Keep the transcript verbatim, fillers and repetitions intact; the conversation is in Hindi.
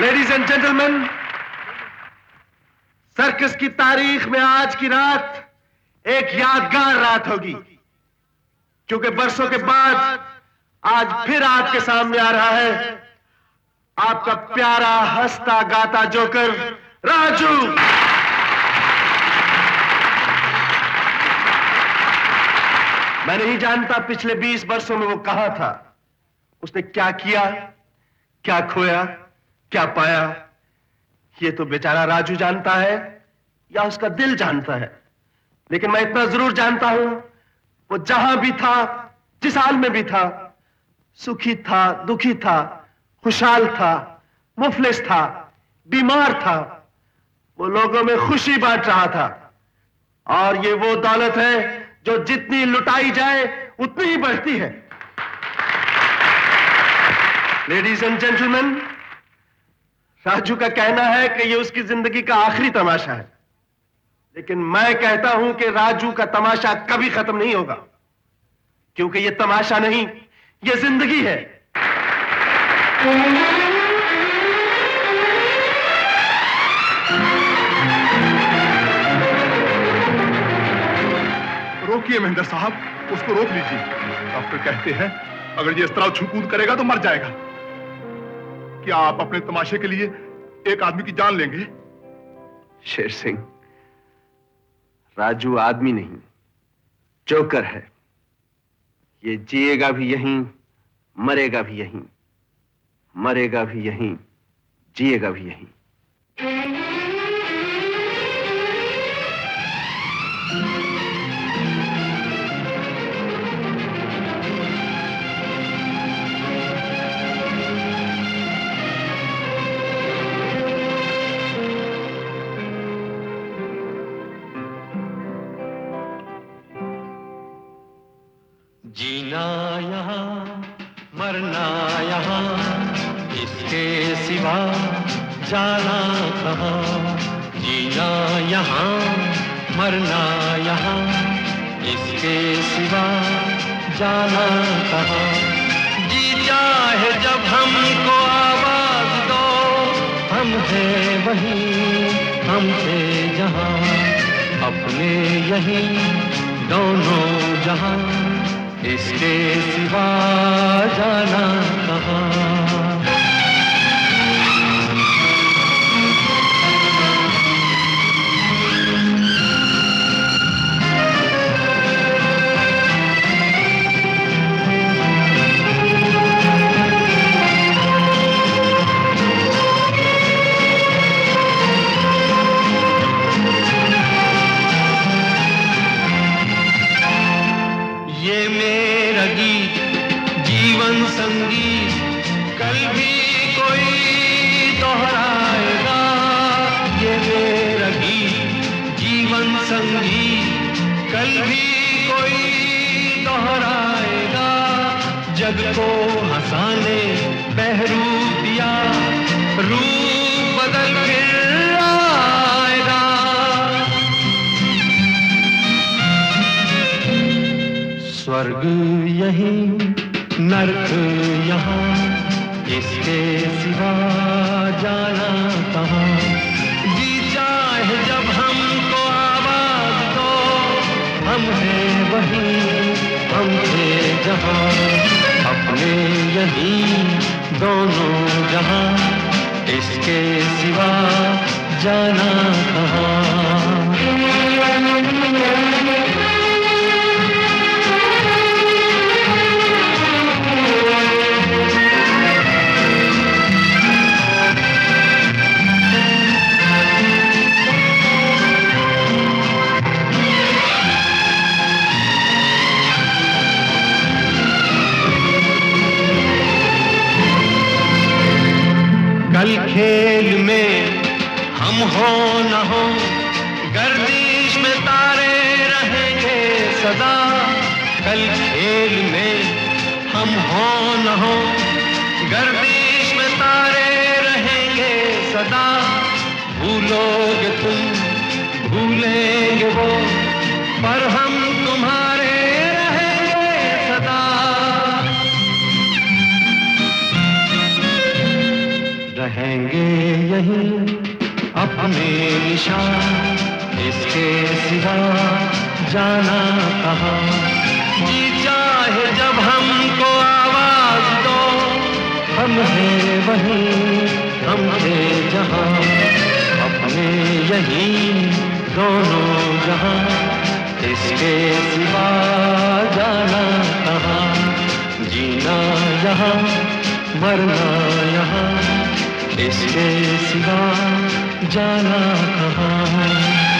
लेडीज एंड जेंटलमैन, सर्कस की तारीख में आज की रात एक यादगार रात होगी, क्योंकि बरसों के बाद आज फिर आपके सामने आ रहा है आपका प्यारा हंसता गाता जोकर राजू। मैं नहीं जानता पिछले बीस वर्षों में वो कहां था, उसने क्या किया, क्या खोया, क्या पाया, ये तो बेचारा राजू जानता है या उसका दिल जानता है। लेकिन मैं इतना जरूर जानता हूं, वो जहां भी था, जिस हाल में भी था, सुखी था, दुखी था, खुशहाल था, मुफलिस था, बीमार था, वो लोगों में खुशी बांट रहा था। और ये वो दौलत है जो जितनी लुटाई जाए उतनी ही बढ़ती है। लेडीज एंड जेंटलमैन, राजू का कहना है कि ये उसकी जिंदगी का आखिरी तमाशा है, लेकिन मैं कहता हूं कि राजू का तमाशा कभी खत्म नहीं होगा, क्योंकि ये तमाशा नहीं, ये जिंदगी है। रोकिए महेंद्र साहब, उसको रोक लीजिए। डॉक्टर कहते हैं अगर ये इस तरह छू-कूद करेगा तो मर जाएगा। क्या आप अपने तमाशे के लिए एक आदमी की जान लेंगे? शेर सिंह, राजू आदमी नहीं, जोकर है। ये जिएगा भी यहीं, मरेगा भी यहीं, मरेगा भी यहीं, जिएगा भी यहीं। जीना यहाँ मरना यहाँ, इसके सिवा जाना कहाँ। जीना यहाँ मरना यहाँ, इसके सिवा जाना कहाँ। जी चाहे जब हमको आवाज दो, हम हैं वहीं, हम थे जहाँ, अपने यहीं दोनों जहाँ, इसके सिवा जाना कहाँ। जग को हंसाने बहरूप दिया, रूप बदल फिर आएगा। स्वर्ग यहीं नर्क यहाँ, इसके सिवा जाना कहाँ। जी चाहे जब हमको आवाज दो, हम हैं वहीं, हम थे जहाँ, अपने यहीं दोनों जहाँ, इसके सिवा जाना कहाँ। कल खेल में हम हो न हो, गर्दिश में तारे रहेंगे सदा। कल खेल में हम हो न हो, गर्दिश में तारे रहेंगे सदा। भूलोगे तुम, भूलेंगे वो, पर हम तुम्हारे रहेंगे सदा। रहेंगे दिशा इसके सिवा जाना कहाँ। जी चाहे जब हमको आवाज दो, हम हैं वहीं हम थे जहाँ, अपने यहीं दोनों जहाँ, इसके सिवा जाना कहाँ। जीना यहाँ मरना यहाँ, इसके सिवा जाना कहाँ।